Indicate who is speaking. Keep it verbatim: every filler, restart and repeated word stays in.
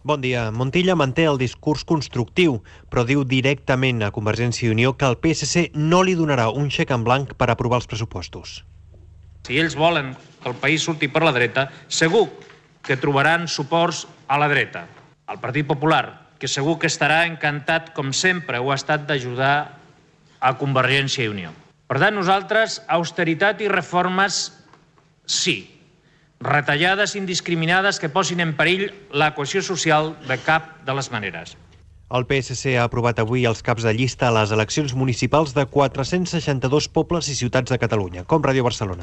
Speaker 1: Bon dia. Montilla manté el discurs constructiu, però diu directament a Convergència i Unió que el P S C no li donarà un xec en blanc per aprovar els pressupostos.
Speaker 2: Si ells volen que el país surti per la dreta, segur que trobaran suports a la dreta. El Partit Popular, que segur que estarà encantat, com sempre ho ha estat, d'ajudar a Convergència i Unió. Per tant, nosaltres, austeritat i reformes, sí. Retallades indiscriminades que posin en perill la cohesió social de cap de les maneres.
Speaker 1: El P S C ha aprovat avui els caps de llista a les eleccions municipals de quatre-cents seixanta-dos pobles i ciutats de Catalunya, com Ràdio Barcelona.